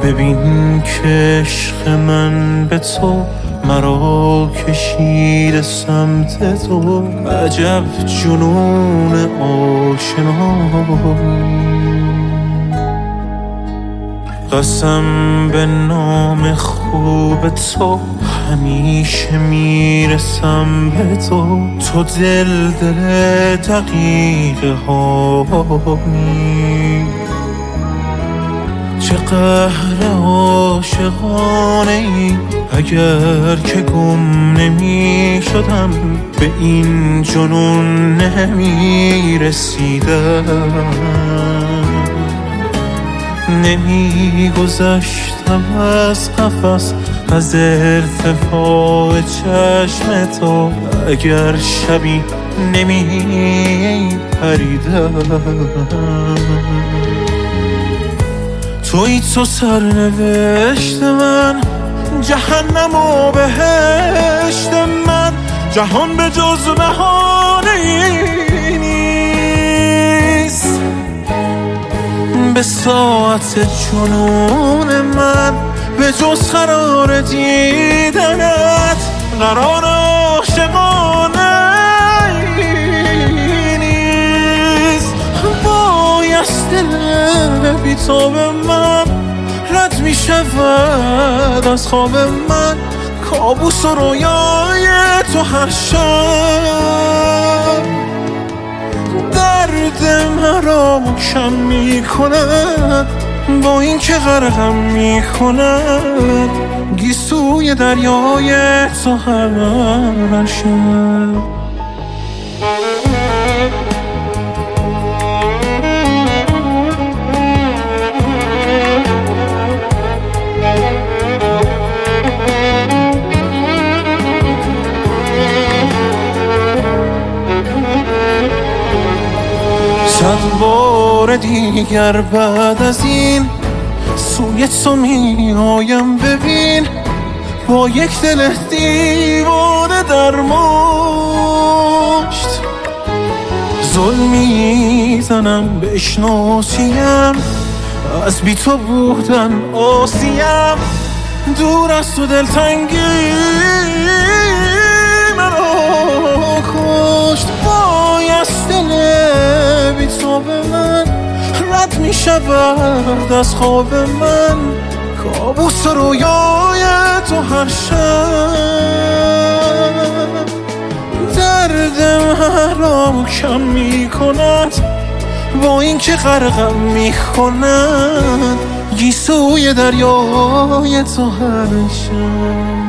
ببین که عشق من به تو مرا کشید سمت تو. عجب جنون آشنایی، قسم به نام خوب تو همیشه میرسم به تو. تو دل دقیقه هایی، چه قهر عاشقانه ای. اگر که گم نمی شدم به این جنون نمی رسیدم، نمی گذشتم از قفس، از ارتفاع چشم تو. اگر شبی نمی پریدم، تویی تو سرنوشت من، جهنم و بهشت من. جهان به جز بهانه‌ای نیست، به ساعت جنون من به جز قرار دیدنت. قرار عاشقانه نیست، بایست دل بی تو به من رد می شود از خواب من. کابوس و رویای تو هر شب درد مرا کم می کند، با این که غرقم می کند گیسوی دریای تو هر شب. صد بار دیگر بعد از این سوی تو می آیم، ببین با یک دل دیوانه در مشت. ظلمی زنم بشناسیم، از بی تو بودن آسیم. دور از تو دلتنگی منو کشت، بایست دل بی تو به من رد می شود از خواب من. کابوس رویای تو هر شب درد مرا کم می کند، با این که غرقم می کند گیسوی دریای تو هر شب.